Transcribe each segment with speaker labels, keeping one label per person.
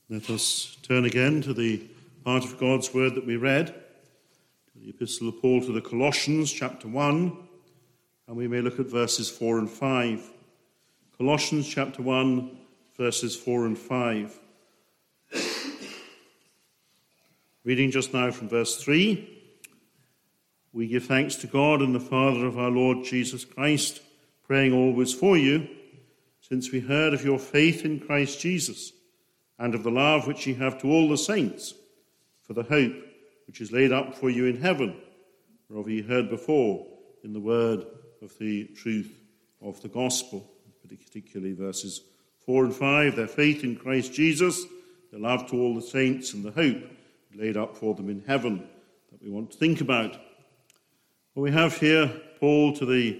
Speaker 1: Let us turn again to the part of God's word that we read, to the Epistle of Paul to the Colossians, chapter 1, and we may look at verses 4 and 5. Colossians chapter 1, verses 4 and 5. Reading just now from verse 3. We give thanks to God and the Father of our Lord Jesus Christ, praying always for you, since we heard of your faith in Christ Jesus, and of the love which ye have to all the saints, for the hope which is laid up for you in heaven, whereof ye heard before in the word of the truth of the gospel, particularly verses 4 and 5, their faith in Christ Jesus, their love to all the saints, and the hope laid up for them in heaven that we want to think about. Well, we have here Paul to the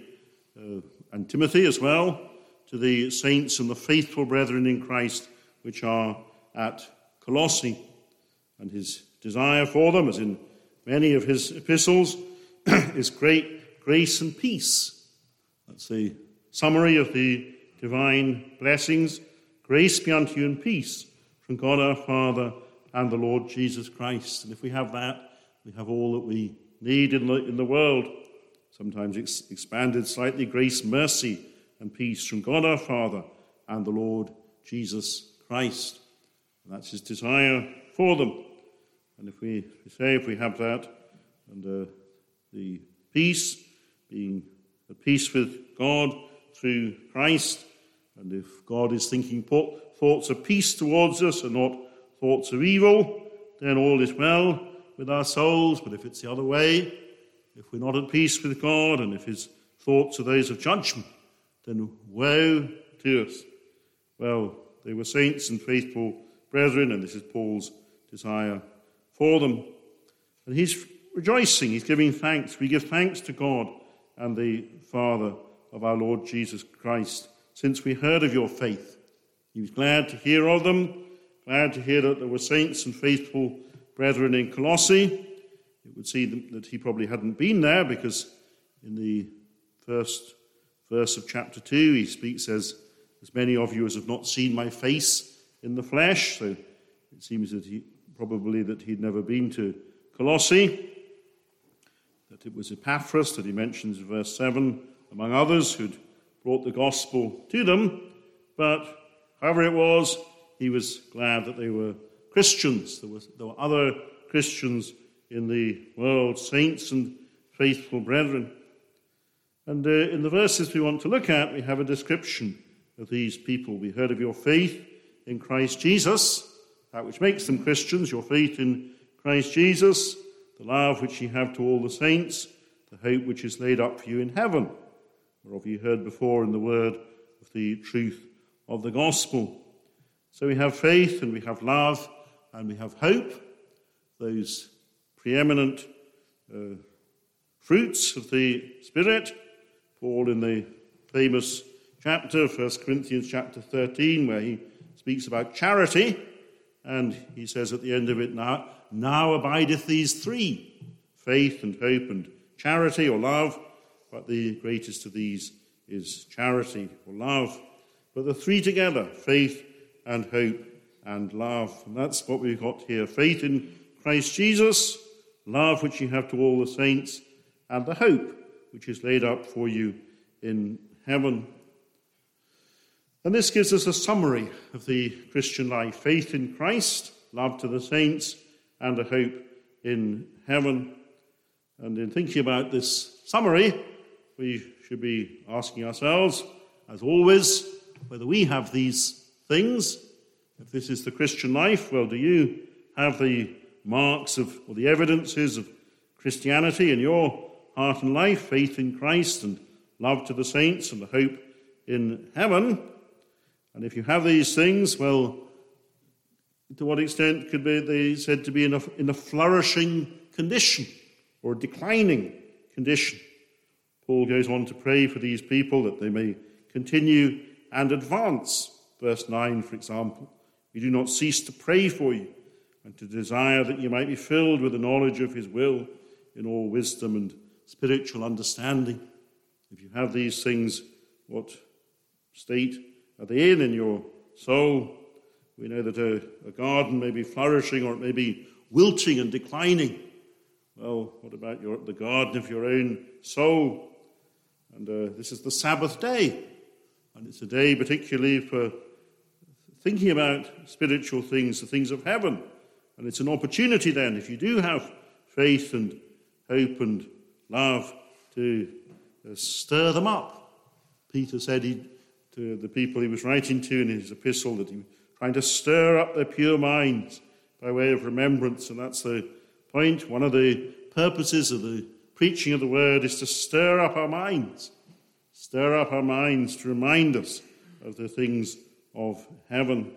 Speaker 1: and Timothy as well, to the saints and the faithful brethren in Christ which are at Colossae, and his desire for them, as in many of his epistles, is great grace and peace. That's the summary of the divine blessings. Grace be unto you and peace from God our Father and the Lord Jesus Christ. And if we have that, we have all that we need in the world. Sometimes expanded slightly, grace, mercy, and peace from God our Father and the Lord Jesus Christ. And that's his desire for them. And if we have that, and the peace, being at peace with God through Christ, and if God is thinking thoughts of peace towards us and not thoughts of evil, then all is well with our souls. But if it's the other way, if we're not at peace with God, and if his thoughts are those of judgment, then woe to us. Well, they were saints and faithful brethren, and this is Paul's desire for them. And he's rejoicing, he's giving thanks. We give thanks to God and the Father of our Lord Jesus Christ, since we heard of your faith. He was glad to hear of them, glad to hear that there were saints and faithful brethren in Colossae. It would seem that he probably hadn't been there, because in the first verse of chapter 2, he speaks as many of you as have not seen my face in the flesh. So it seems that he'd never been to Colossae. That it was Epaphras that he mentions in verse 7, among others, who'd brought the gospel to them. But however it was, he was glad that they were Christians. There were other Christians in the world, saints and faithful brethren. And in the verses we want to look at, we have a description of these people. We heard of your faith in Christ Jesus, that which makes them Christians, your faith in Christ Jesus, the love which ye have to all the saints, the hope which is laid up for you in heaven, whereof ye heard before in the word of the truth of the gospel. So we have faith, and we have love, and we have hope, those preeminent fruits of the Spirit. Paul, in the famous chapter, 1 Corinthians chapter 13, where he speaks about charity, and he says at the end of it, now abideth these three, faith and hope and charity or love, but the greatest of these is charity or love. But the three together, faith and hope and love. And that's what we've got here. Faith in Christ Jesus, love which you have to all the saints, and the hope which is laid up for you in heaven. And this gives us a summary of the Christian life. Faith in Christ, love to the saints, and a hope in heaven. And in thinking about this summary, we should be asking ourselves, as always, whether we have these things. If this is the Christian life, well, do you have the marks of, or the evidences of Christianity in your heart and life? Faith in Christ and love to the saints and the hope in heaven. And if you have these things, well, to what extent could they said to be in a flourishing condition or a declining condition? Paul goes on to pray for these people that they may continue and advance. Verse 9, for example, we do not cease to pray for you and to desire that you might be filled with the knowledge of his will in all wisdom and spiritual understanding. If you have these things, what state are they in your soul? We know that a garden may be flourishing or it may be wilting and declining. Well, what about the garden of your own soul? And this is the Sabbath day. And it's a day particularly for thinking about spiritual things, the things of heaven. And it's an opportunity then, if you do have faith and hope and love, to stir them up. Peter said to the people he was writing to in his epistle that he was trying to stir up their pure minds by way of remembrance. And that's the point. One of the purposes of the preaching of the word is to stir up our minds. Stir up our minds to remind us of the things of heaven.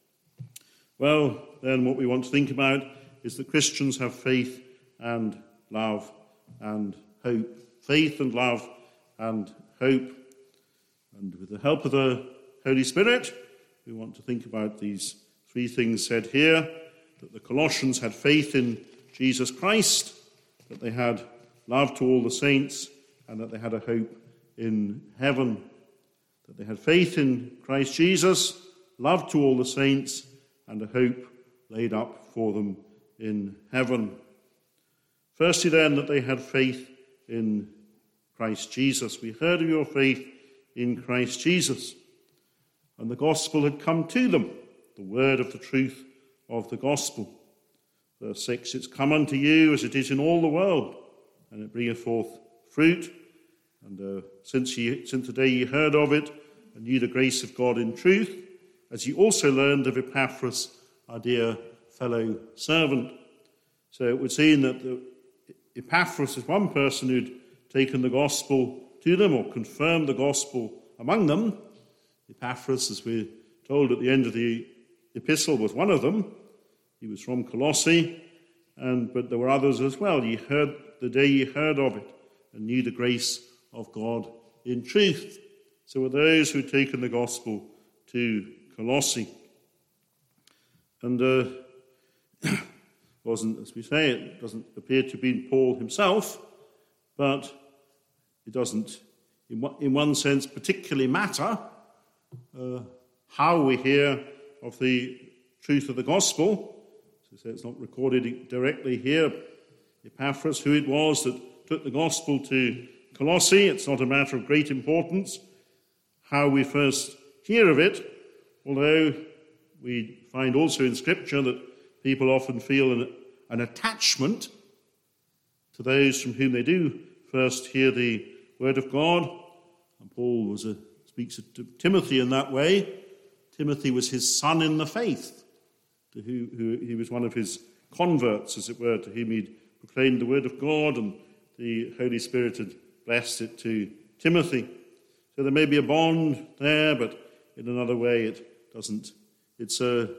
Speaker 1: Well, then what we want to think about is that Christians have faith and love and hope. Faith and love and hope. And with the help of the Holy Spirit, we want to think about these three things said here, that the Colossians had faith in Jesus Christ, that they had love to all the saints, and that they had a hope in heaven. That they had faith in Christ Jesus, love to all the saints, and a hope laid up for them in heaven. Firstly, then, that they had faith in Christ Jesus. We heard of your faith in Christ Jesus, and the gospel had come to them, the word of the truth of the gospel. Verse 6, it's come unto you as it is in all the world, and it bringeth forth fruit. And since the day ye heard of it, and knew the grace of God in truth, as ye also learned of Epaphras, our dear fellow servant. So it would seem that Epaphras is one person who'd taken the gospel to them, or confirmed the gospel among them. Epaphras, as we're told at the end of the epistle, was one of them. He was from Colossae, but there were others as well. Ye heard the day ye heard of it, and knew the grace of God in truth. So were those who had taken the gospel to Colossae. And wasn't, as we say, it doesn't appear to be Paul himself, but it doesn't, in one sense, particularly matter how we hear of the truth of the gospel. So it's not recorded directly here, Epaphras, who it was that took the gospel to Colossae. It's not a matter of great importance how we first hear of it, although we find also in Scripture that people often feel an attachment to those from whom they do first hear the word of God. And Paul speaks to Timothy in that way. Timothy was his son in the faith, to who he was one of his converts, as it were, to whom he'd proclaimed the word of God, and the Holy Spirit had blessed it to Timothy. So there may be a bond there, but in another way it doesn't. It's the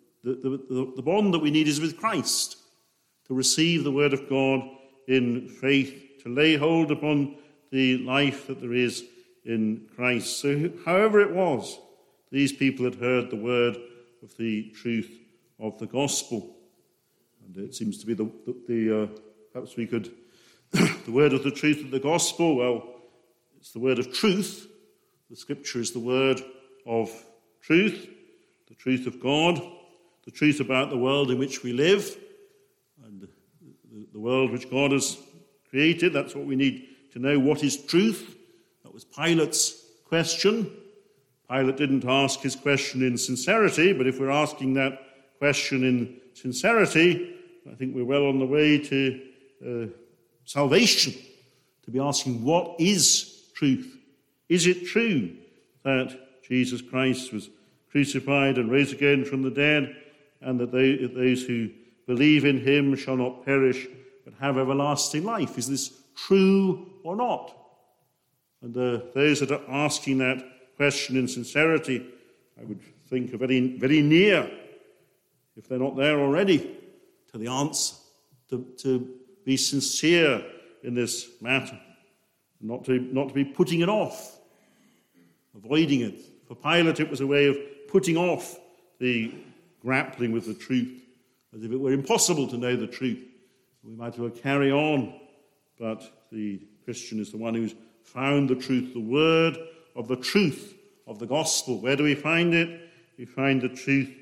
Speaker 1: bond that we need is with Christ, to receive the word of God in faith, to lay hold upon the life that there is in Christ. So however it was, these people had heard the word of the truth of the gospel. And it seems to be perhaps we could, the word of the truth of the gospel, well, it's the word of truth. The Scripture is the word of truth, the truth of God, the truth about the world in which we live, and the world which God has created. That's what we need to know. What is truth? That was Pilate's question. Pilate didn't ask his question in sincerity, but if we're asking that question in sincerity, I think we're well on the way to salvation, to be asking, what is truth? Is it true that Jesus Christ was crucified and rose again from the dead, and that those who believe in him shall not perish but have everlasting life? Is this true or not? And those that are asking that question in sincerity, I would think are very, very near, if they're not there already, to the answer, to be sincere in this matter, not to be putting it off, avoiding it. For Pilate, it was a way of putting off the grappling with the truth, as if it were impossible to know the truth. We might as well carry on, but the Christian is the one who's found the truth, the word of the truth of the gospel. Where do we find it? We find the truth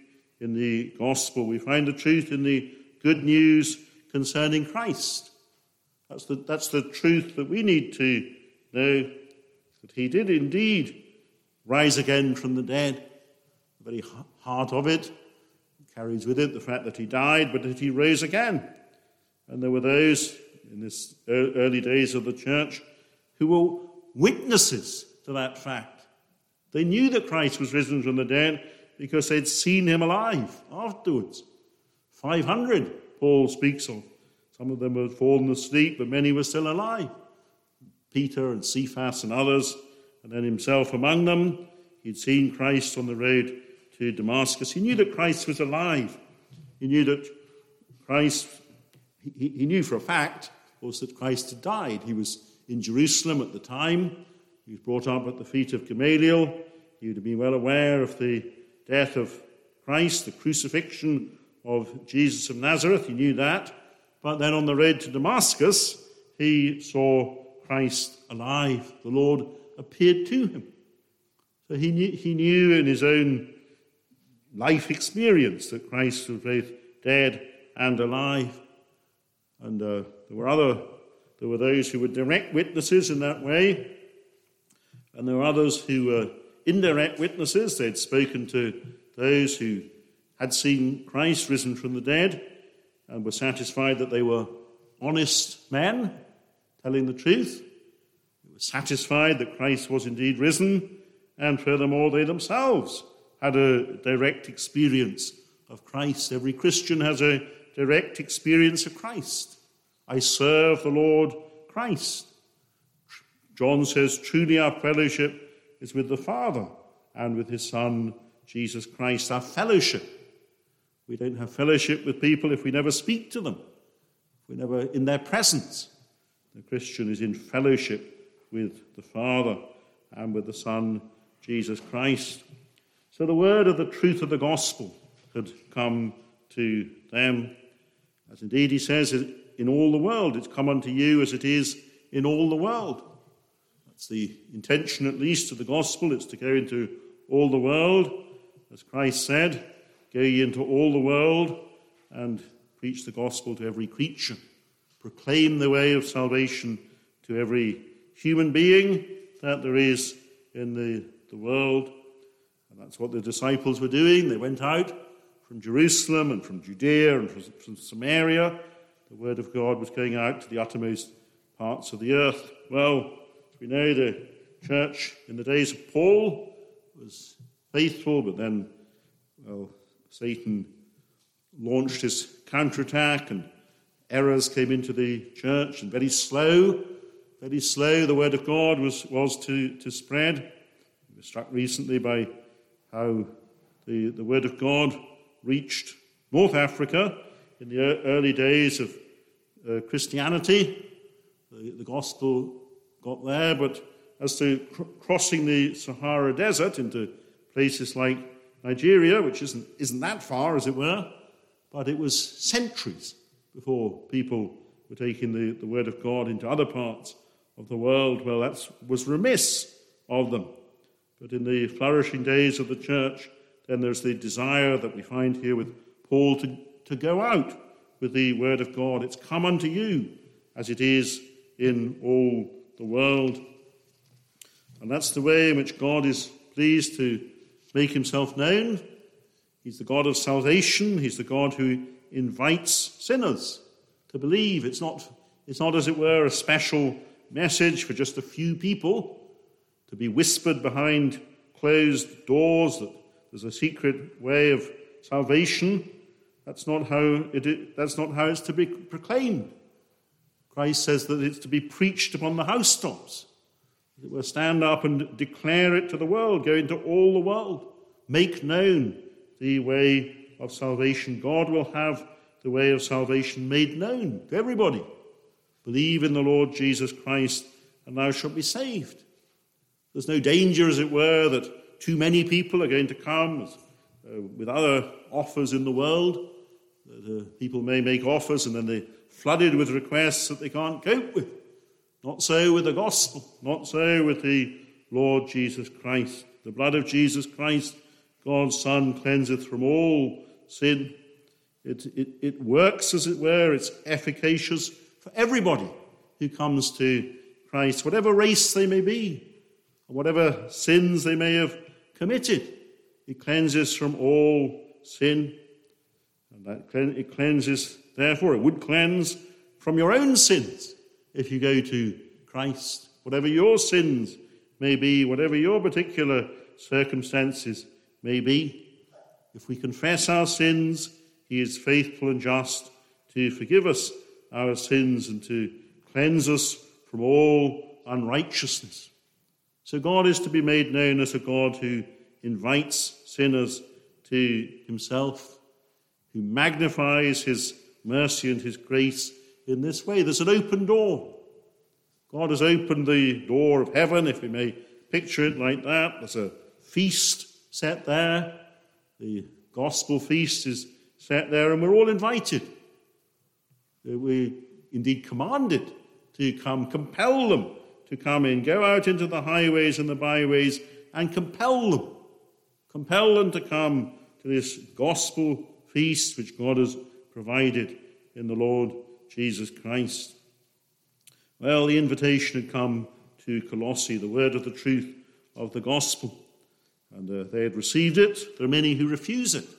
Speaker 1: in the gospel. We find the truth in the good news concerning Christ. That's the truth that we need to know, that he did indeed rise again from the dead. The very heart of it carries with it the fact that he died, but that he rose again. And there were those in this early days of the church who were witnesses to that fact. They knew that Christ was risen from the dead because they'd seen him alive afterwards. 500, Paul speaks of. Some of them had fallen asleep, but many were still alive. Peter and Cephas and others, and then himself among them. He'd seen Christ on the road to Damascus. He knew that Christ was alive. He knew that Christ, he knew for a fact, of course, that Christ had died. He was in Jerusalem at the time. He was brought up at the feet of Gamaliel. He would have been well aware of the death of Christ, the crucifixion of Jesus of Nazareth. He knew that. But then on the road to Damascus, he saw Christ alive. The Lord appeared to him. So he knew in his own life experience that Christ was both dead and alive. And there were those who were direct witnesses in that way, and there were others who were indirect witnesses. They'd spoken to those who had seen Christ risen from the dead and were satisfied that they were honest men telling the truth. They were satisfied that Christ was indeed risen, and furthermore they themselves had a direct experience of Christ. Every Christian has a direct experience of Christ. I serve the Lord Christ. John says, truly our fellowship is with the Father and with his Son, Jesus Christ. Our fellowship. We don't have fellowship with people if we never speak to them, if we're never in their presence. The Christian is in fellowship with the Father and with the Son, Jesus Christ. So the word of the truth of the gospel had come to them. As indeed he says, in all the world, it's come unto you as it is in all the world. That's the intention, at least, of the gospel. It's to go into all the world. As Christ said, go ye into all the world and preach the gospel to every creature. Proclaim the way of salvation to every human being that there is in the world. And that's what the disciples were doing. They went out from Jerusalem and from Judea and from Samaria. The word of God was going out to the uttermost parts of the earth. Well, we know the church in the days of Paul was faithful, but then, Satan launched his counterattack and errors came into the church, and very slow the word of God was to spread. We were struck recently by how the word of God reached North Africa in the early days of Christianity. The gospel got there, but as to crossing the Sahara Desert into places like Nigeria, which isn't that far, as it were, but it was centuries before people were taking the word of God into other parts of the world. Well, that was remiss of them. But in the flourishing days of the church, then there's the desire that we find here with Paul to go out with the word of God. It's come unto you as it is in all the world. And that's the way in which God is pleased to make himself known. He's the God of salvation. He's the God who invites sinners to believe. It's not, as it were, a special message for just a few people to be whispered behind closed doors that there's a secret way of salvation. That's not how it's to be proclaimed. Christ says that it's to be preached upon the housetops. It will stand up and declare it to the world, go into all the world, make known the way of salvation. God will have the way of salvation made known to everybody. Believe in the Lord Jesus Christ, and thou shalt be saved. There's no danger, as it were, that too many people are going to come with other offers in the world. People may make offers and then they're flooded with requests that they can't cope with. Not so with the gospel, not so with the Lord Jesus Christ. The blood of Jesus Christ, God's Son, cleanseth from all sin. It works, as it were. It's efficacious for everybody who comes to Christ, whatever race they may be, or whatever sins they may have committed. It cleanses from all sin. And it cleanses, therefore, it would cleanse from your own sins if you go to Christ. Whatever your sins may be, whatever your particular circumstances may be, if we confess our sins, he is faithful and just to forgive us our sins and to cleanse us from all unrighteousness. So God is to be made known as a God who invites sinners to himself, who magnifies his mercy and his grace in this way. There's an open door. God has opened the door of heaven, if we may picture it like that. There's a feast set there. The gospel feast is set there, and we're all invited. We're indeed commanded to come, compel them to come in. Go out into the highways and the byways and compel them to come to this gospel feast which God has provided in the Lord Jesus Christ. Well, the invitation had come to Colossae, the word of the truth of the gospel, and they had received it. There are many who refuse it.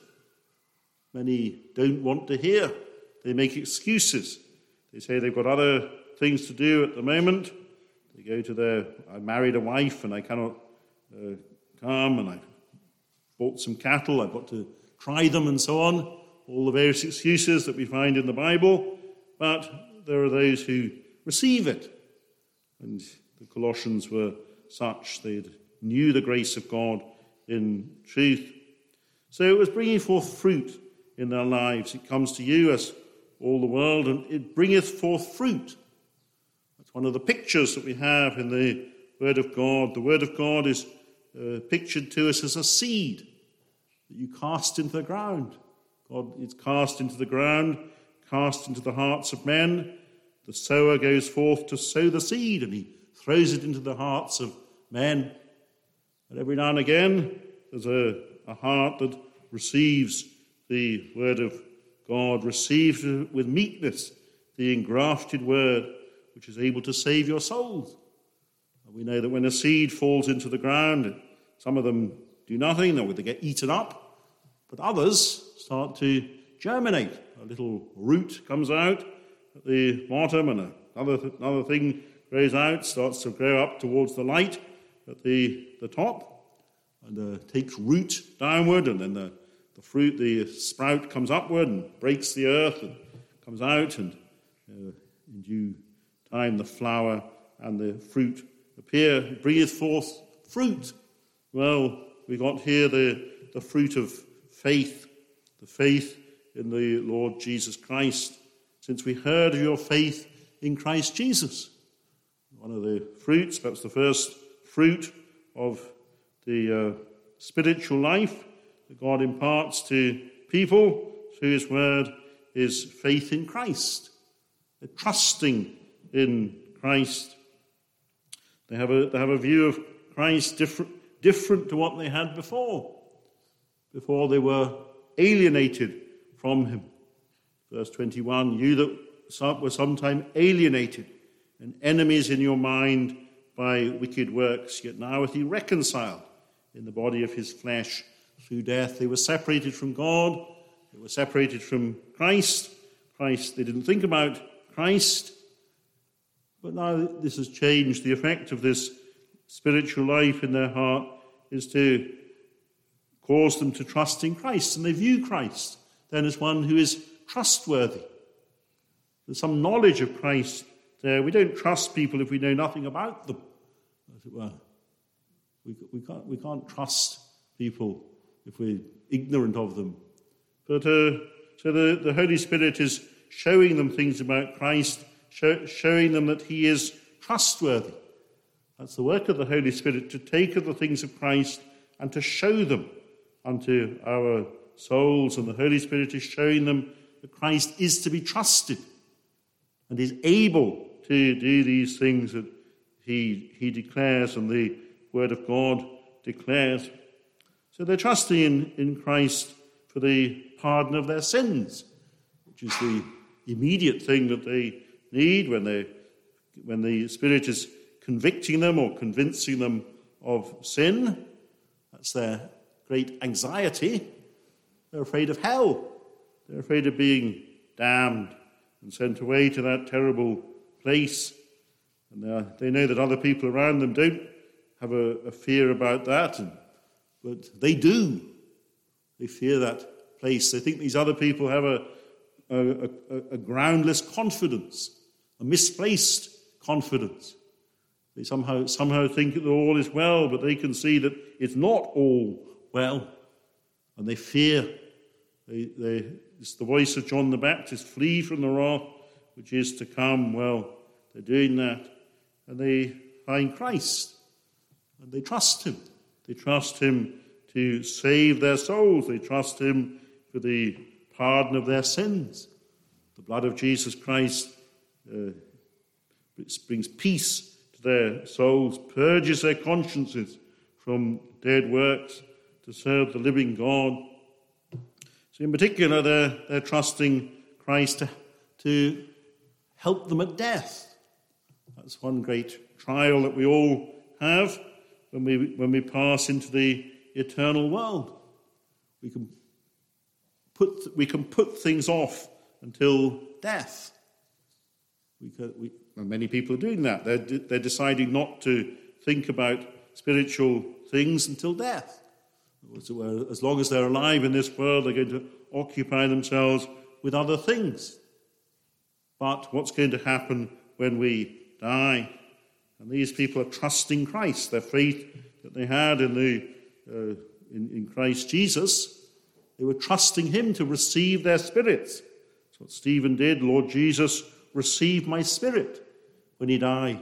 Speaker 1: Many don't want to hear. They make excuses. They say they've got other things to do at the moment. They go to I married a wife and I cannot come, and I've bought some cattle, I've got to try them and so on. All the various excuses that we find in the Bible. But there are those who receive it. And the Colossians were such. They knew the grace of God in truth. So it was bringing forth fruit in their lives. It comes to you as all the world, and it bringeth forth fruit. That's one of the pictures that we have in the Word of God. The Word of God is pictured to us as a seed that you cast into the ground. God is cast into the ground, cast into the hearts of men. The sower goes forth to sow the seed, and he throws it into the hearts of men. And every now and again, there's a heart that receives the word of God, receives with meekness the engrafted word, which is able to save your souls. And we know that when a seed falls into the ground, some of them do nothing, or they get eaten up, but others start to germinate. A little root comes out at the bottom, and another thing grows out, starts to grow up towards the light at the top, and takes root downward, and then the fruit, the sprout comes upward and breaks the earth and comes out, and in due time the flower and the fruit appear. It bringeth forth fruit. Well, we got here the fruit of faith, the faith in the Lord Jesus Christ, since we heard of your faith in Christ Jesus. One of the fruits, perhaps the first fruit of the spiritual life that God imparts to people through his word, is faith in Christ, trusting in Christ. They have a view of Christ different to what they had before. Before they were alienated from him. Verse 21, you that were sometime alienated and enemies in your mind by wicked works, yet now hath he reconciled in the body of his flesh through death. They were separated from God. They were separated from Christ. They didn't think about Christ. But now this has changed. The effect of this spiritual life in their heart is to cause them to trust in Christ. And they view Christ then as one who is trustworthy. There's some knowledge of Christ there. We don't trust people if we know nothing about them, as it were. We can't trust people if we're ignorant of them. But so the Holy Spirit is showing them things about Christ, showing them that he is trustworthy. That's the work of the Holy Spirit, to take of the things of Christ and to show them unto our souls. And the Holy Spirit is showing them that Christ is to be trusted and is able to do these things that he declares and the Word of God declares. So they're trusting in Christ for the pardon of their sins, which is the immediate thing that they need when the Spirit is convicting them or convincing them of sin. That's their great anxiety. They're afraid of hell. They're afraid of being damned and sent away to that terrible place. And they know that other people around them don't have a fear about that, but they do. They fear that place. They think these other people have a groundless confidence, a misplaced confidence. They somehow think that all is well, but they can see that it's not all well, and they fear. It's the voice of John the Baptist, flee from the wrath which is to come. Well, they're doing that, and they find Christ, and they trust him. They trust him to save their souls. They trust him for the pardon of their sins. The blood of Jesus Christ brings peace to their souls, purges their consciences from dead works to serve the living God. So in particular, they're trusting Christ to help them at death. That's one great trial that we all have when we pass into the eternal world. We can put things off until death. Many people are doing that. They're deciding not to think about spiritual things until death. As long as they're alive in this world, they're going to occupy themselves with other things. But what's going to happen when we die? And these people are trusting Christ. Their faith that they had in Christ Jesus, they were trusting him to receive their spirits. That's what Stephen did. Lord Jesus, receive my spirit, when he died.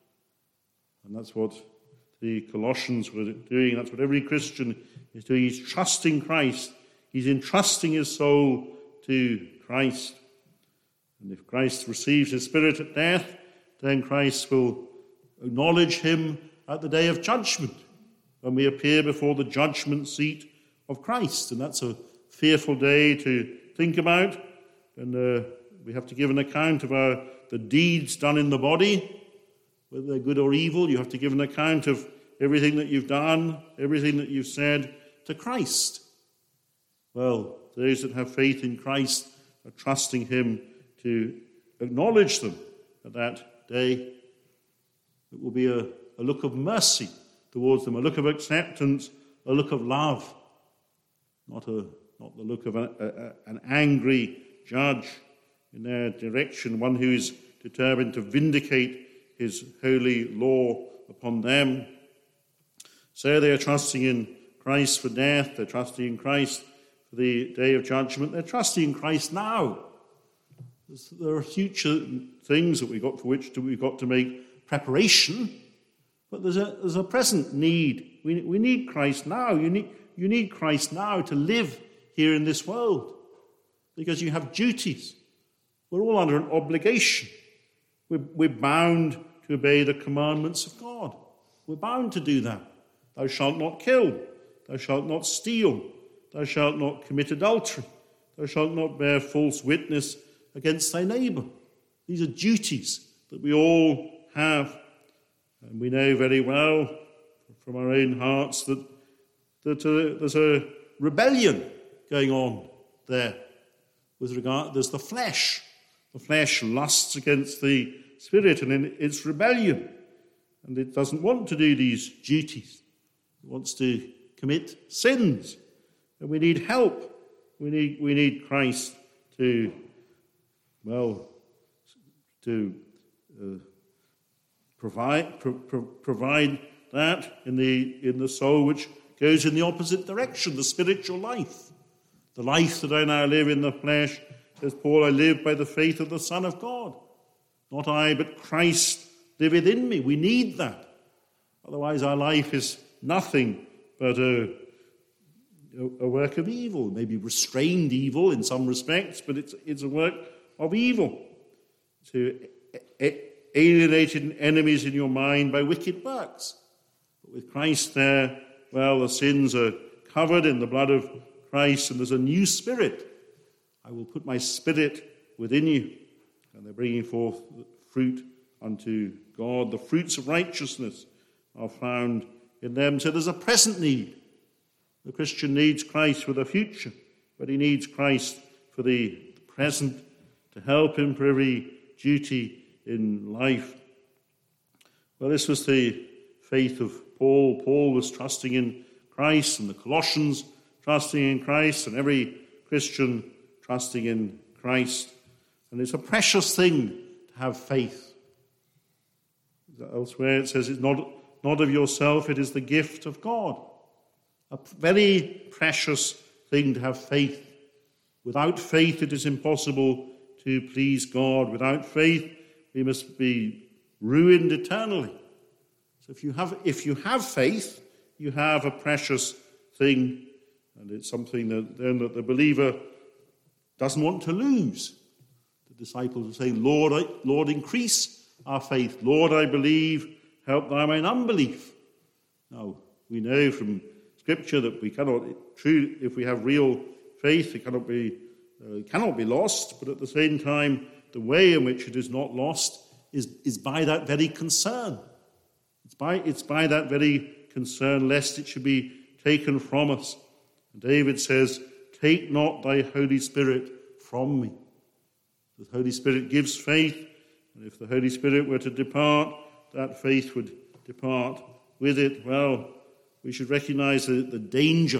Speaker 1: And that's what the Colossians were doing. That's what every Christian is doing. He's trusting Christ. He's entrusting his soul to Christ. And if Christ receives his spirit at death, then Christ will acknowledge him at the day of judgment, when we appear before the judgment seat of Christ. And that's a fearful day to think about. And we have to give an account of the deeds done in the body, whether they're good or evil. You have to give an account of everything that you've done, everything that you've said to Christ. Well, those that have faith in Christ are trusting him to acknowledge them at that day. It will be a look of mercy towards them, a look of acceptance, a look of love, not the look of an angry judge in their direction, one who is determined to vindicate his holy law upon them. So they are trusting in Christ for death. They're trusting in Christ for the day of judgment. They're trusting in Christ now. There are future things that for which we've got to make preparation, but there's a present need. We need Christ now. You need Christ now to live here in this world, because you have duties. We're all under an obligation. We're bound to obey the commandments of God. We're bound to do that. Thou shalt not kill. Thou shalt not steal. Thou shalt not commit adultery. Thou shalt not bear false witness against thy neighbour. These are duties that we all have. And we know very well from our own hearts that there's a rebellion going on there. There's the flesh. The flesh lusts against the spirit, and in its rebellion. And it doesn't want to do these duties. It wants to commit sins. And we need help. We need Christ to provide that in the soul which goes in the opposite direction, the spiritual life. The life that I now live in the flesh, says Paul, I live by the faith of the Son of God. Not I, but Christ liveth in me. We need that. Otherwise our life is nothing but a work of evil, maybe restrained evil in some respects, but it's a work of evil. To alienated enemies in your mind by wicked works. But with Christ there, well, the sins are covered in the blood of Christ, and there's a new spirit. I will put my spirit within you. And they're bringing forth fruit unto God. The fruits of righteousness are found in them. So there's a present need. The Christian needs Christ for the future, but he needs Christ for the present to help him for every duty in life. Well, this was the faith of Paul. Paul was trusting in Christ, and the Colossians trusting in Christ, and every Christian trusting in Christ. And it's a precious thing to have faith. Elsewhere it says it's not of yourself, it is the gift of God. A very precious thing to have faith. Without faith it is impossible to please God. Without faith we must be ruined eternally. So if you have faith, you have a precious thing, and it's something that the believer doesn't want to lose. The disciples will say, Lord, increase our faith. Lord, I believe, help thou mine unbelief. Now, we know from Scripture that we cannot, if we have real faith, it cannot be lost, but at the same time, the way in which it is not lost is by that very concern. It's by that very concern, lest it should be taken from us. And David says, take not thy Holy Spirit from me. The Holy Spirit gives faith, and if the Holy Spirit were to depart, that faith would depart with it. Well, we should recognize a danger.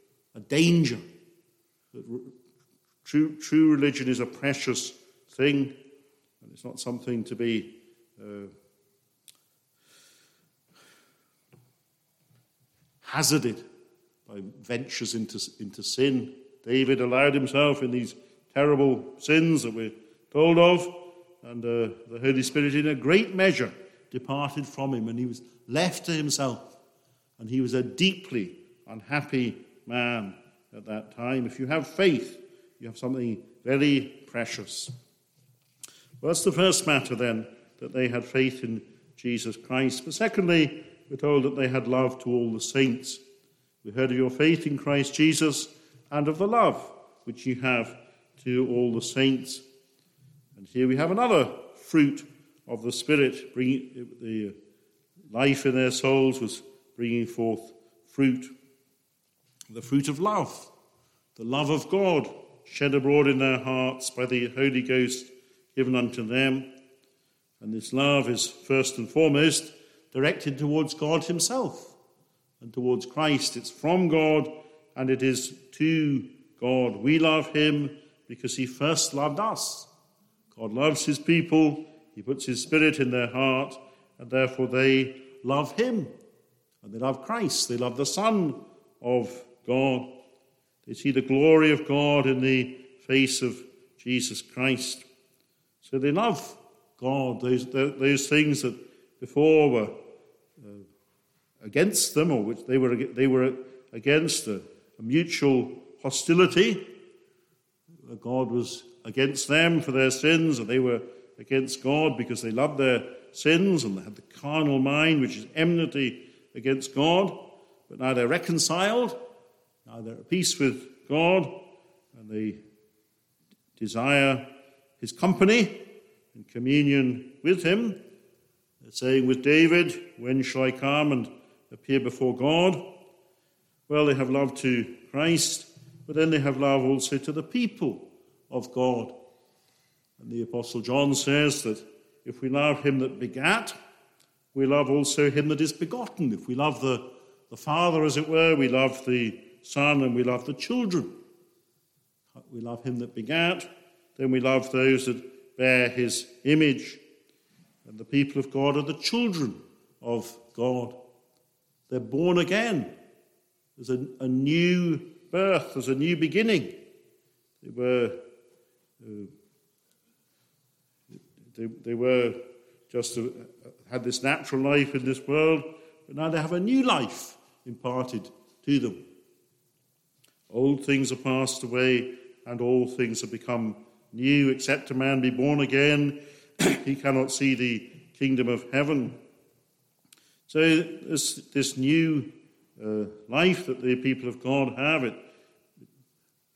Speaker 1: That true religion is a precious thing, and it's not something to be hazarded by ventures into sin. David allowed himself in these terrible sins that we're told of, and the Holy Spirit in a great measure departed from him, and he was left to himself, and he was a deeply unhappy man at that time. If you have faith, you have something very precious. Well, that's the first matter then, that they had faith in Jesus Christ. But secondly, we're told that they had love to all the saints. We heard of your faith in Christ Jesus and of the love which you have to all the saints. And here we have another fruit of the Spirit. The life in their souls was bringing forth fruit. The fruit of love, the love of God shed abroad in their hearts by the Holy Ghost given unto them. And this love is first and foremost directed towards God himself and towards Christ. It's from God and it is to God. We love him because he first loved us. God loves his people. He puts his Spirit in their heart, and therefore they love him. And they love Christ. They love the Son of God. They see the glory of God in the face of Jesus Christ. So they love God, those things that before were against them, or which they were against, a mutual hostility. God was against them for their sins, and they were against God because they loved their sins, and they had the carnal mind, which is enmity against God. But now they're reconciled, now they're at peace with God, and they desire his company and communion with him. They're saying with David, when shall I come and appear before God? Well, they have love to Christ, but then they have love also to the people of God. And the Apostle John says that if we love him that begat, we love also him that is begotten. If we love the Father, as it were, we love the Son and we love the children. We love him that begat, then we love those that bear his image. And the people of God are the children of God. They're born again. There's a new birth. There's a new beginning. They were just had this natural life in this world, but now they have a new life imparted to them. Old things are passed away, and all things have become new. Except a man be born again, he cannot see the kingdom of heaven. So this new life that the people of God have, it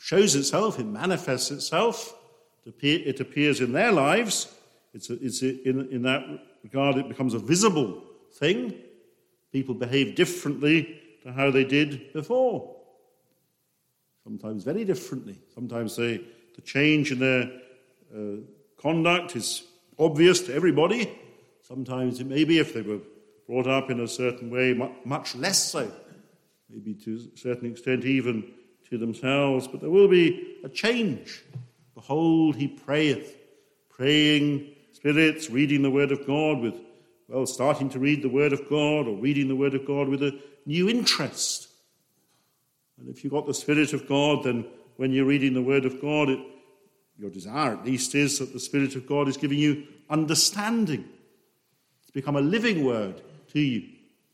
Speaker 1: shows itself, it manifests itself, it appears in their lives. In that regard, it becomes a visible thing. People behave differently to how they did before. Sometimes very differently. Sometimes the change in their conduct is obvious to everybody. Sometimes it may be, if they were brought up in a certain way, much less so. Maybe to a certain extent even to themselves. But there will be a change. Behold, he prayeth. Praying spirits, reading the word of God starting to read the word of God, or reading the word of God with a new interest. And if you've got the Spirit of God, then when you're reading the word of God, your desire at least is that the Spirit of God is giving you understanding. It's become a living word to you.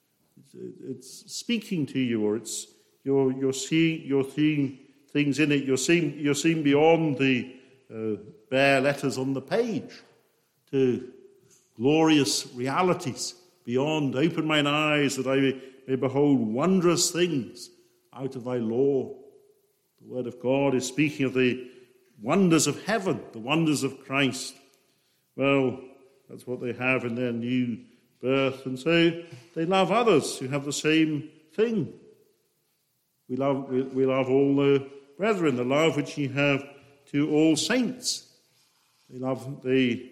Speaker 1: It's speaking to you, or you're seeing things in it. You're seeing beyond the bare letters on the page to glorious realities beyond. Open mine eyes that I may behold wondrous things out of thy law. The word of God is speaking of the wonders of heaven, the wonders of Christ. Well, that's what they have in their new birth, and so they love others who have the same thing. We love all the brethren, the love which ye have to all saints. They love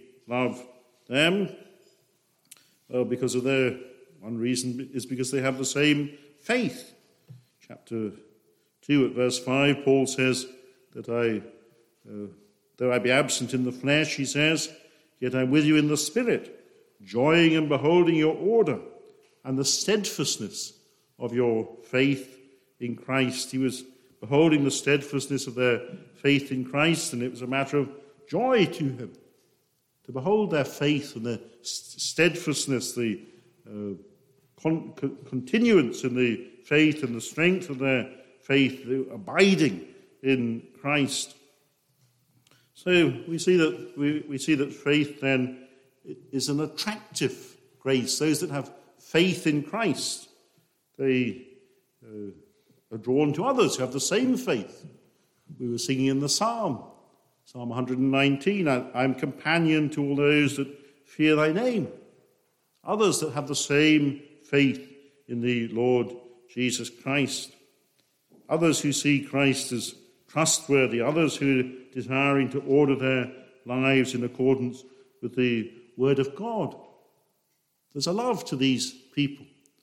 Speaker 1: them, because of one reason is because they have the same faith. Chapter 2 at verse 5, Paul says that though I be absent in the flesh, he says, yet I'm with you in the Spirit, joying and beholding your order and the steadfastness of your faith in Christ. He was beholding the steadfastness of their faith in Christ, and it was a matter of joy to him to behold their faith and their steadfastness, the continuance in the faith and the strength of their faith, the abiding in Christ. So we see that faith then is an attractive grace. Those that have faith in Christ, they are drawn to others who have the same faith. We were singing in the Psalm 119, I'm companion to all those that fear thy name. Others that have the same faith in the Lord Jesus Christ. Others who see Christ as trustworthy. Others who are desiring to order their lives in accordance with the word of God. There's a love to these people.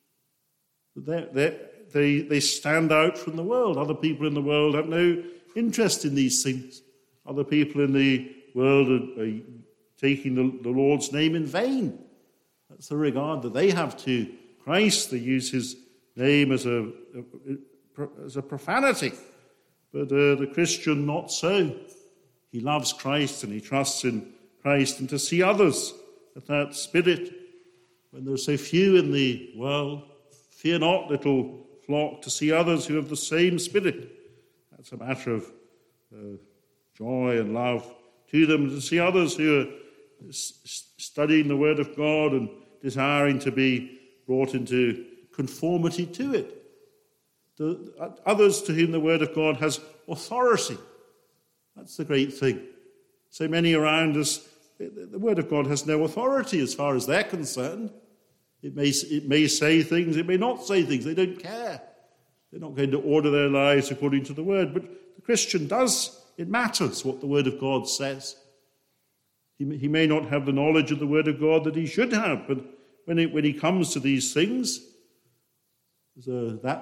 Speaker 1: They stand out from the world. Other people in the world have no interest in these things. Other people in the world are taking the Lord's name in vain. That's the regard that they have to Christ. They use his name as a profanity. But the Christian, not so. He loves Christ and he trusts in Christ. And to see others with that spirit, when there are so few in the world, fear not, little flock, to see others who have the same spirit. That's a matter of joy and love to them, to see others who are studying the word of God and desiring to be brought into conformity to it. Others to whom the word of God has authority. That's the great thing. So many around us, the word of God has no authority as far as they're concerned. It may say things, it may not say things. They don't care. They're not going to order their lives according to the word. But the Christian does. It matters what the word of God says. He may not have the knowledge of the word of God that he should have, but when he comes to these things, somewhere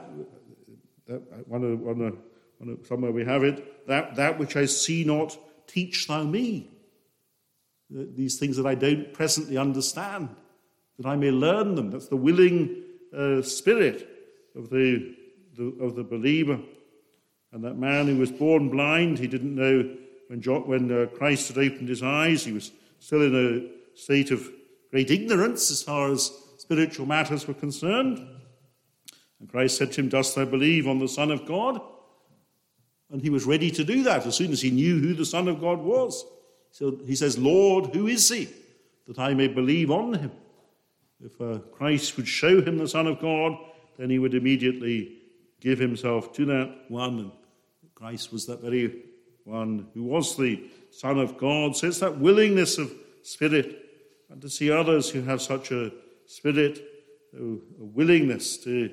Speaker 1: we have it, that which I see not, teach thou me. These things that I don't presently understand, that I may learn them. That's the willing spirit of the believer. And that man who was born blind, he didn't know when Christ had opened his eyes. He was still in a state of great ignorance as far as spiritual matters were concerned. And Christ said to him, dost thou believe on the Son of God? And he was ready to do that as soon as he knew who the Son of God was. So he says, Lord, who is he, that I may believe on him? If Christ would show him the Son of God, then he would immediately give himself to that one. And Christ was that very one who was the Son of God. So it's that willingness of spirit, and to see others who have such a spirit, a willingness to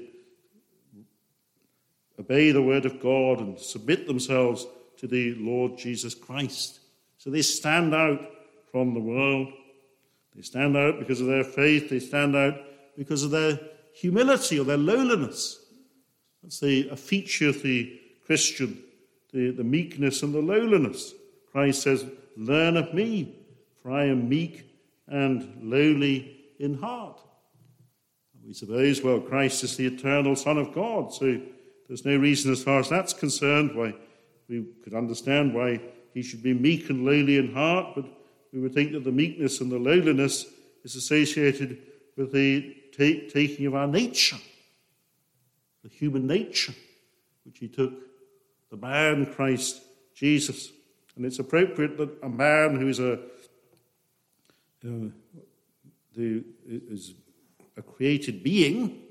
Speaker 1: obey the word of God and submit themselves to the Lord Jesus Christ. So they stand out from the world. They stand out because of their faith. They stand out because of their humility or their lowliness. That's a feature of the Christian, the meekness and the lowliness. Christ says, "Learn of me, for I am meek and lowly in heart." And we suppose, well, Christ is the eternal Son of God, so there's no reason as far as that's concerned why we could understand why he should be meek and lowly in heart, but we would think that the meekness and the lowliness is associated with the taking of our nature, the human nature, which he took, the man Christ Jesus. And it's appropriate that a man who is a created being,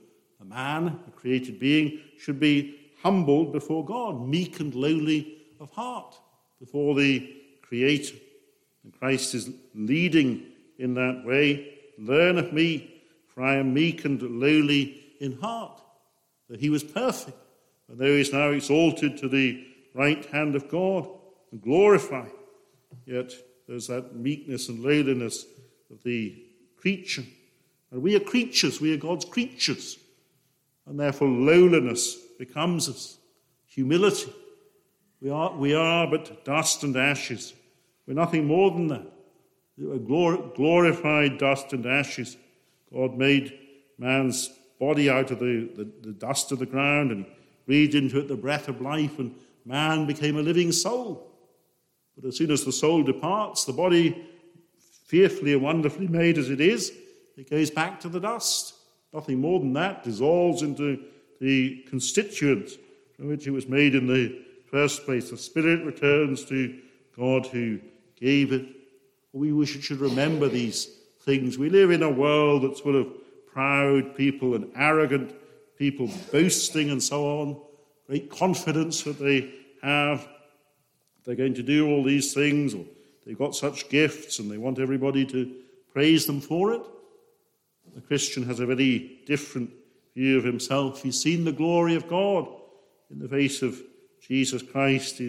Speaker 1: a created being, should be humbled before God, meek and lowly of heart before the Creator. And Christ is leading in that way. Learn of me, for I am meek and lowly in heart. That he was perfect, and though he is now exalted to the right hand of God and glorified, yet there's that meekness and lowliness of the creature. And we are creatures, we are God's creatures, and therefore lowliness becomes us. Humility. We are but dust and ashes. We're nothing more than that. We're glorified dust and ashes. God made man's body out of the dust of the ground and breathed into it the breath of life, and man became a living soul. But as soon as the soul departs, the body, fearfully and wonderfully made as it is, it goes back to the dust. Nothing more than that, dissolves into the constituents from which it was made in the first place. The spirit returns to God who gave it. We should remember these things. We live in a world that's full of proud people and arrogant people, boasting and so on, great confidence that they have. They're going to do all these things, or they've got such gifts and they want everybody to praise them for it. The Christian has a very different view of himself. He's seen the glory of God in the face of Jesus Christ.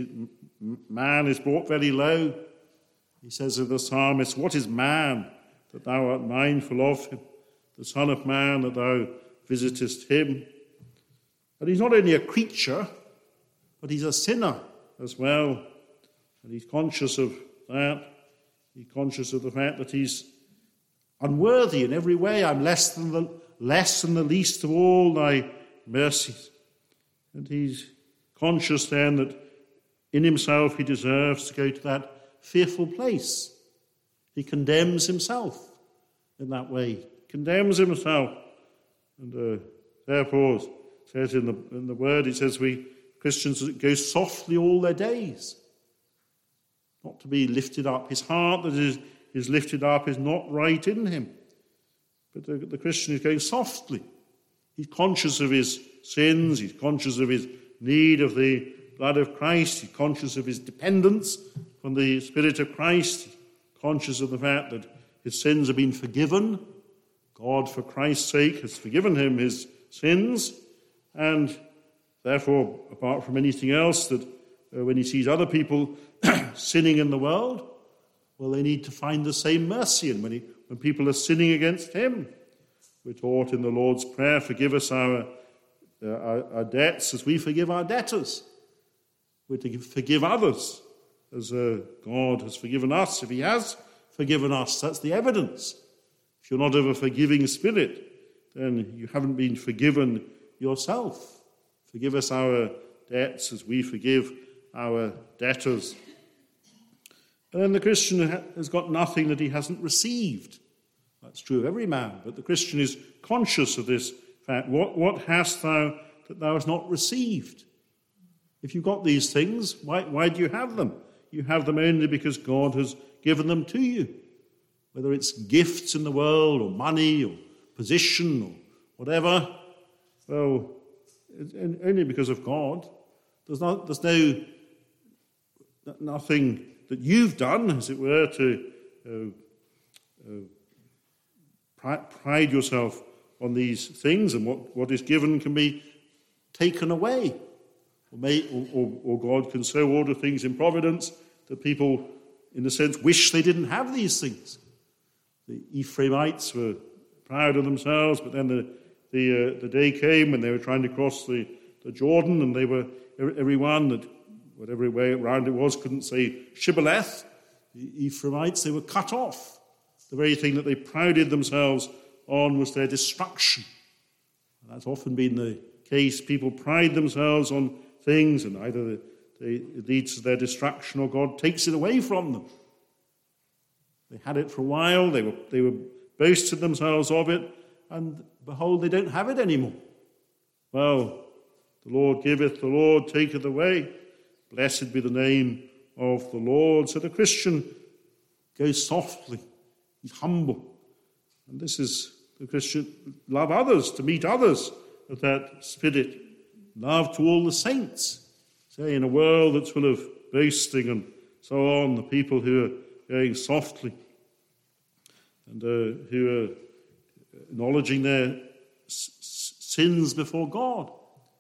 Speaker 1: Man is brought very low. He says of the psalmist, "What is man that thou art mindful of him? The Son of Man that thou visitest him." And he's not only a creature, but he's a sinner as well. And he's conscious of that. He's conscious of the fact that he's unworthy in every way. I'm less than the least of all thy mercies. And he's conscious then that in himself he deserves to go to that fearful place. He condemns himself in that way. Condemns himself. And therefore, it says in the word, it says we Christians go softly all their days. Not to be lifted up. His heart that is lifted up is not right in him. But the Christian is going softly. He's conscious of his sins. He's conscious of his need of the blood of Christ. He's conscious of his dependence on the Spirit of Christ. He's conscious of the fact that his sins have been forgiven. God, for Christ's sake, has forgiven him his sins. And therefore, apart from anything else, that when he sees other people sinning in the world, well, they need to find the same mercy. And when people are sinning against him, we're taught in the Lord's Prayer, forgive us our debts as we forgive our debtors. We're to forgive others as God has forgiven us. If he has forgiven us, that's the evidence. If you're not of a forgiving spirit, then you haven't been forgiven yourself. Forgive us our debts as we forgive our debtors. And then the Christian has got nothing that he hasn't received. That's true of every man, but the Christian is conscious of this fact. What hast thou that thou hast not received? If you've got these things, why do you have them? You have them only because God has given them to you. Whether it's gifts in the world, or money, or position, or whatever, well, it's only because of God. There's no nothing that you've done, as it were, to pride yourself on these things, and what is given can be taken away. Or God can so order things in providence that people, in a sense, wish they didn't have these things. The Ephraimites were proud of themselves, but then the day came when they were trying to cross the Jordan, and they were everyone that, whatever way around it was, couldn't say Shibboleth. The Ephraimites, they were cut off. The very thing that they prided themselves on was their destruction. And that's often been the case. People pride themselves on things, and either it leads to their destruction or God takes it away from them. They had it for a while, they were boasted themselves of it, and behold, they don't have it anymore. Well, the Lord giveth, the Lord taketh away. Blessed be the name of the Lord. So the Christian goes softly, he's humble. And this is the Christian, love others, to meet others with that spirit. Love to all the saints. Say, in a world that's full of boasting and so on, the people who are going softly and who are acknowledging their sins before God.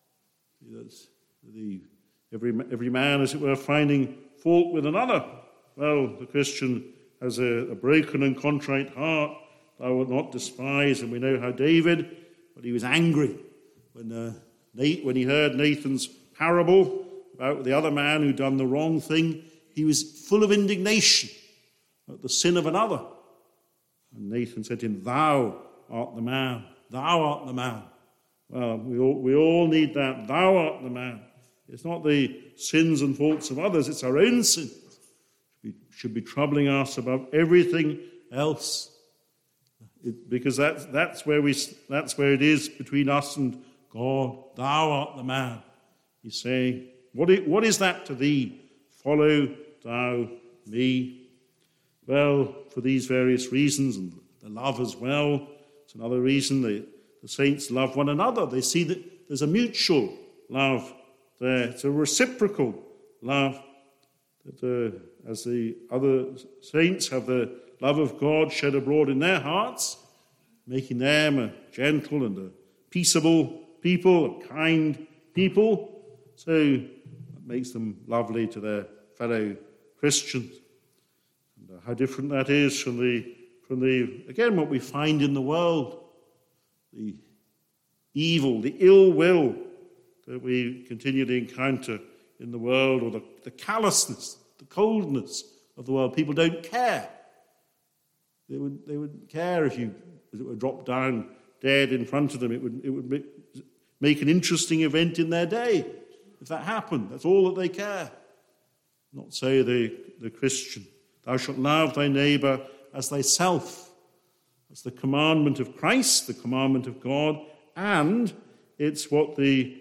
Speaker 1: Every man, as it were, finding fault with another. Well, the Christian has a broken and contrite heart. Thou wilt not despise. And we know how David, but he was angry when he heard Nathan's parable about the other man who'd done the wrong thing. He was full of indignation at the sin of another. And Nathan said to him, "Thou art the man. Thou art the man." Well, we all need that. Thou art the man. It's not the sins and faults of others, it's our own sins. We should be troubling us above everything else. Because that's where it is between us and God. Thou art the man. He's saying, what is that to thee? Follow thou me. Well, for these various reasons, and the love as well, it's another reason the saints love one another. They see that there's a mutual love there. It's a reciprocal love. That as the other saints have the love of God shed abroad in their hearts, making them a gentle and a peaceable people, a kind people, so that makes them lovely to their fellow Christians. And how different that is from the again, what we find in the world, the evil, the ill will that we continually encounter in the world, or the callousness, the coldness of the world. People don't care. They wouldn't care if you were dropped down dead in front of them. It would make an interesting event in their day if that happened. That's all that they care. Not so the Christian. Thou shalt love thy neighbour as thyself. That's the commandment of Christ, the commandment of God, and it's what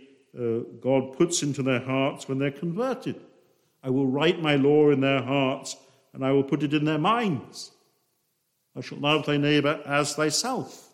Speaker 1: God puts into their hearts when they're converted. I will write my law in their hearts, and I will put it in their minds. Thou shalt love thy neighbour as thyself.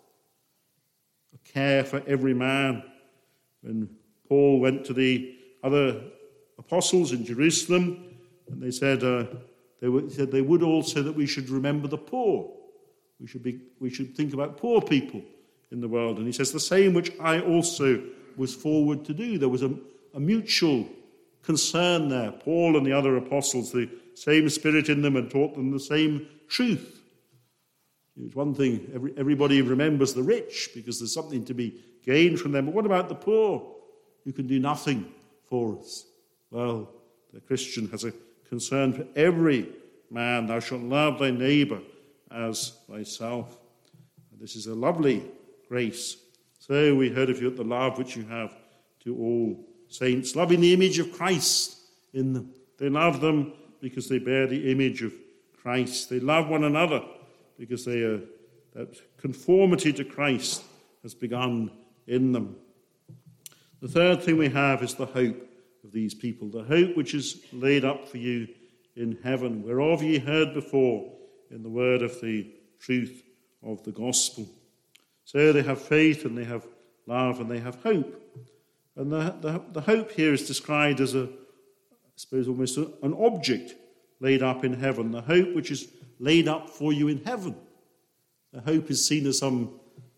Speaker 1: A care for every man. When Paul went to the other apostles in Jerusalem, and they said they would also that we should remember the poor. We should think about poor people in the world. And he says, the same which I also was forward to do. There was a mutual concern there. Paul and the other apostles, the same spirit in them, had taught them the same truth. It's one thing, everybody remembers the rich because there's something to be gained from them. But what about the poor who can do nothing for us? Well, the Christian has a concern for every man. Thou shalt love thy neighbour as thyself. And this is a lovely grace. So we heard of you at the love which you have to all saints, loving the image of Christ in them. They love them because they bear the image of Christ. They love one another because that conformity to Christ has begun in them. The third thing we have is the hope of these people, the hope which is laid up for you in heaven, whereof ye heard before in the word of the truth of the gospel. So they have faith and they have love and they have hope. And the hope here is described as suppose, almost an object laid up in heaven, the hope which is laid up for you in heaven. The hope is seen as some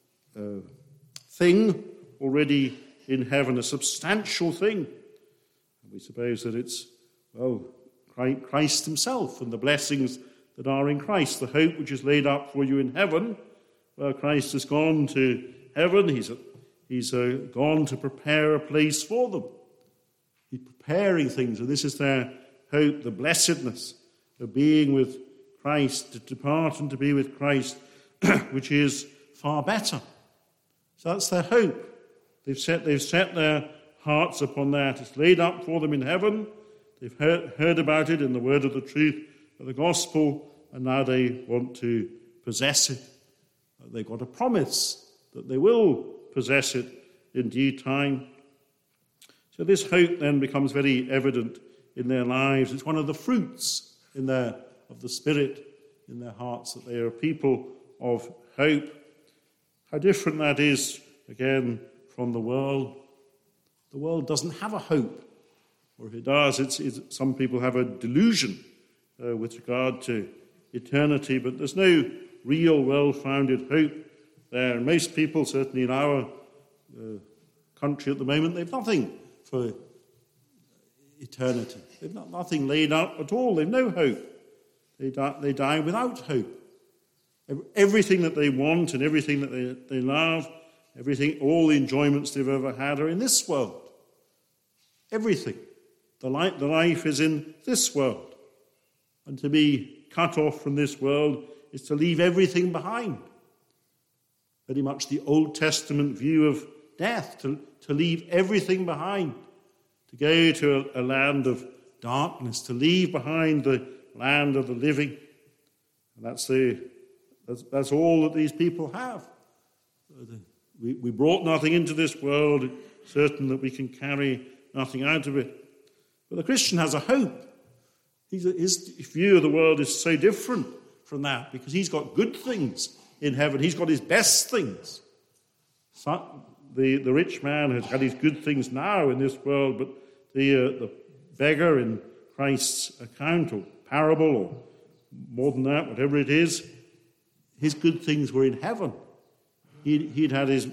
Speaker 1: thing already in heaven, a substantial thing. And we suppose that it's, Christ himself and the blessings that are in Christ, the hope which is laid up for you in heaven. Well, Christ has gone to heaven. He's gone to prepare a place for them. He's preparing things, and this is their hope, the blessedness of being with Christ, to depart and to be with Christ, which is far better. So that's their hope. They've set their hearts upon that. It's laid up for them in heaven. They've heard about it in the word of the truth of the gospel, and now they want to possess it. They've got a promise that they will possess it in due time. So this hope then becomes very evident in their lives. It's one of the fruits of the Spirit in their hearts, that they are a people of hope. How different that is, again, from the world. The world doesn't have a hope, or if it does, some people have a delusion with regard to eternity, but there's no real, well-founded hope there. And most people, certainly in our country at the moment, they've nothing for eternity. They've nothing laid up at all. They've no hope. They die without hope. Everything that they want and everything that they love, all the enjoyments they've ever had are in this world. Everything. The life is in this world. And to be cut off from this world is to leave everything behind. Very much the Old Testament view of death, to leave everything behind, to go to a land of darkness, to leave behind the land of the living. And that's all that these people have. We brought nothing into this world. It's certain that we can carry nothing out of it. But the Christian has a hope. His view of the world is so different from that, because he's got good things in heaven. He's got his best things. The rich man has had his good things now in this world, but the beggar in Christ's account or parable, or more than that, whatever it is, his good things were in heaven. He'd had his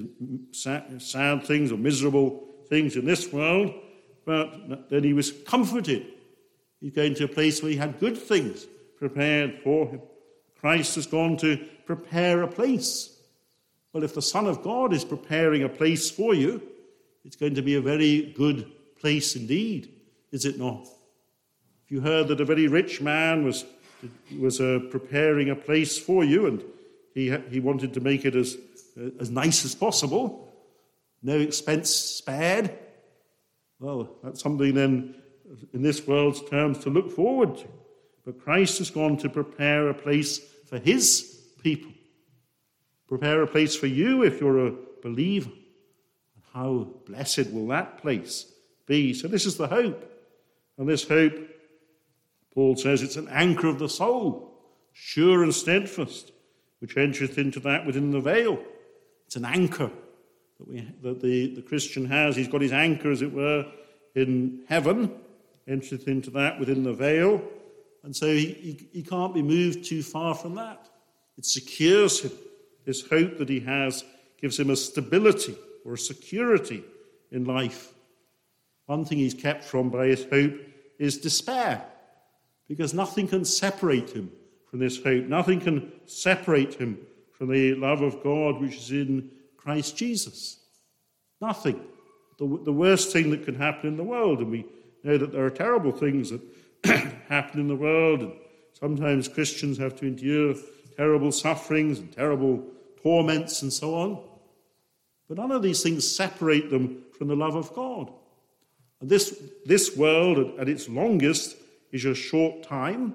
Speaker 1: sad things or miserable things in this world, but then he was comforted. He's going to a place where he had good things prepared for him. Christ has gone to prepare a place. Well, if the Son of God is preparing a place for you, it's going to be a very good place indeed, is it not? If you heard that a very rich man was preparing a place for you, and he wanted to make it as nice as possible, no expense spared, well, that's something then, in this world's terms, to look forward to. But Christ has gone to prepare a place for his people. Prepare a place for you if you're a believer. And how blessed will that place be? So this is the hope. And this hope, Paul says, it's an anchor of the soul, sure and steadfast, which entereth into that within the veil. It's an anchor that the Christian has. He's got his anchor, as it were, in heaven, entereth into that within the veil. And so he can't be moved too far from that. It secures him. This hope that he has gives him a stability or a security in life. One thing he's kept from by his hope is despair, because nothing can separate him from this hope. Nothing can separate him from the love of God which is in Christ Jesus. Nothing. The worst thing that can happen in the world, and we know that there are terrible things that happen in the world, and sometimes Christians have to endure terrible sufferings and terrible torments and so on. But none of these things separate them from the love of God. And this world, at its longest, is a short time.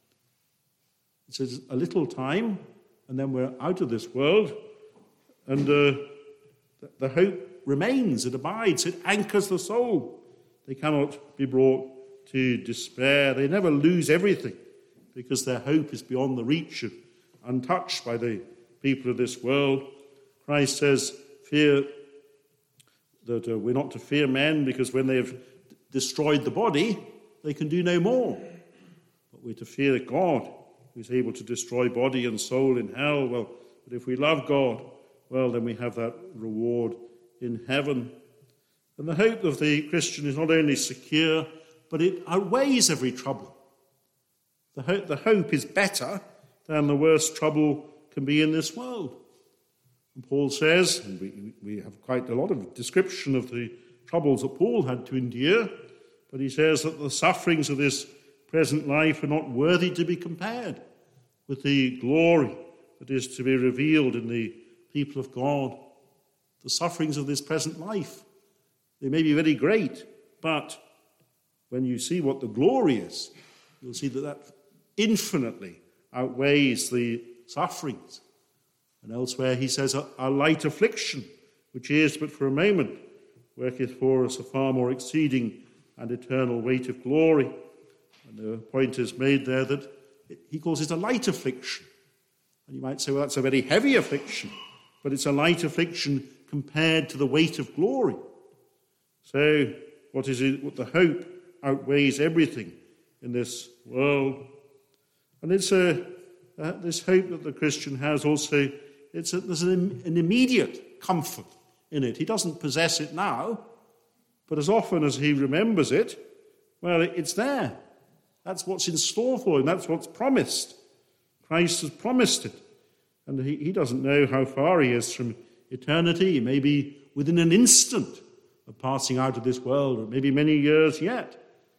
Speaker 1: It's a little time, and then we're out of this world. And the hope remains, it abides, it anchors the soul. They cannot be brought to despair. They never lose everything, because their hope is beyond the reach of, untouched by the people of this world. Christ says, fear that we're not to fear men, because when they have destroyed the body, they can do no more. But we're to fear God, who's able to destroy body and soul in hell. Well, but if we love God, well, then we have that reward in heaven. And the hope of the Christian is not only secure, but it outweighs every trouble. The hope is better than the worst trouble can be in this world. And Paul says, and we have quite a lot of description of the troubles that Paul had to endure, but he says that the sufferings of this present life are not worthy to be compared with the glory that is to be revealed in the people of God. The sufferings of this present life, they may be very great, but when you see what the glory is, you'll see that infinitely outweighs the sufferings. And elsewhere he says, our light affliction, which is but for a moment, worketh for us a far more exceeding and eternal weight of glory. And the point is made there that he calls it a light affliction. And you might say, well, that's a very heavy affliction, but it's a light affliction compared to the weight of glory. So what is it? What the hope outweighs everything in this world. And it's this hope that the Christian has also, there's an immediate comfort in it. He doesn't possess it now, but as often as he remembers it, well, it's there. That's what's in store for him. That's what's promised. Christ has promised it. And he doesn't know how far he is from eternity. He may be within an instant of passing out of this world, or maybe many years yet.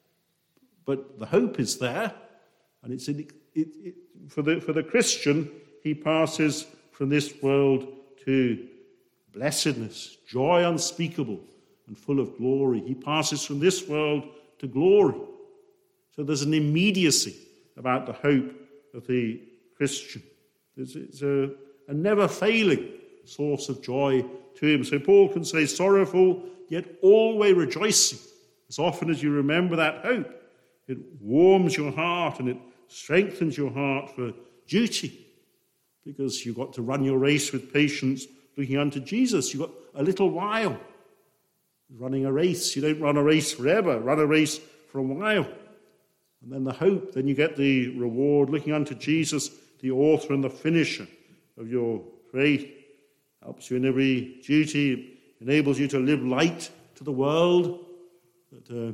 Speaker 1: But the hope is there, and it's for the Christian, he passes from this world to blessedness, joy unspeakable and full of glory. He passes from this world to glory. So there's an immediacy about the hope of the Christian. It's a never-failing source of joy to him. So Paul can say, sorrowful, yet always rejoicing. As often as you remember that hope, it warms your heart and it strengthens your heart for duty, because you've got to run your race with patience, looking unto Jesus. You've got a little while. Running a race, you don't run a race forever, run a race for a while. And then the hope, then you get the reward, looking unto Jesus, the author and the finisher of your faith. Helps you in every duty, enables you to live light to the world, that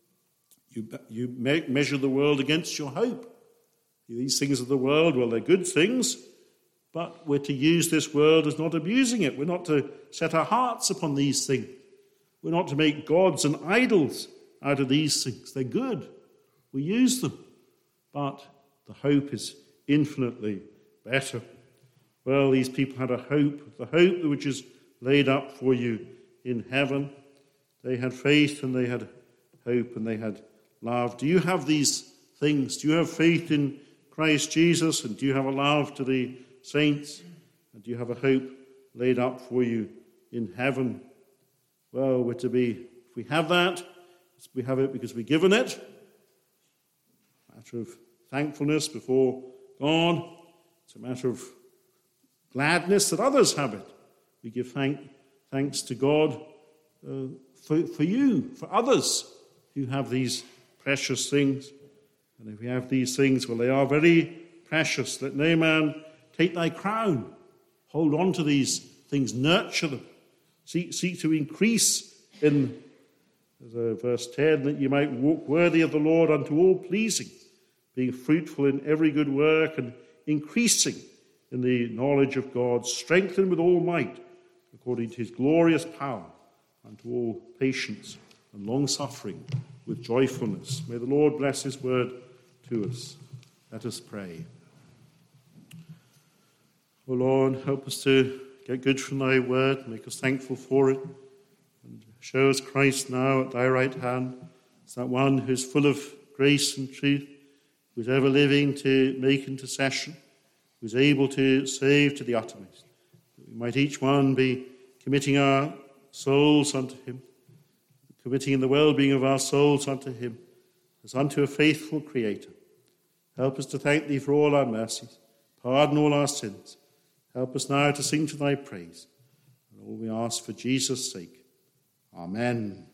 Speaker 1: you measure the world against your hope. These things of the world, well, they're good things, but we're to use this world as not abusing it. We're not to set our hearts upon these things. We're not to make gods and idols out of these things. They're good. We use them. But the hope is infinitely better. Well, these people had a hope, the hope which is laid up for you in heaven. They had faith and they had hope and they had love. Do you have these things? Do you have faith in Christ Jesus? And do you have a love to the saints? And do you have a hope laid up for you in heaven? Well, we're to be, if we have that, we have it because we're given it. A matter of thankfulness before God. It's a matter of gladness that others have it. We give thanks to God for you, for others who have these precious things. And if we have these things, well, they are very precious. Let no man take thy crown. Hold on to these things, nurture them. Seek to increase in, as verse 10, that you might walk worthy of the Lord unto all pleasing, being fruitful in every good work and increasing in the knowledge of God, strengthened with all might, according to his glorious power, unto all patience and long-suffering with joyfulness. May the Lord bless his word to us. Let us pray. O Lord, help us to get good from thy word, make us thankful for it, and show us Christ now at thy right hand, as that one who is full of grace and truth, who is ever living to make intercession, who is able to save to the uttermost, that we might each one be committing our souls unto him, committing in the well-being of our souls unto him, as unto a faithful Creator. Help us to thank thee for all our mercies, pardon all our sins. Help us now to sing to thy praise. And all we ask for Jesus' sake. Amen.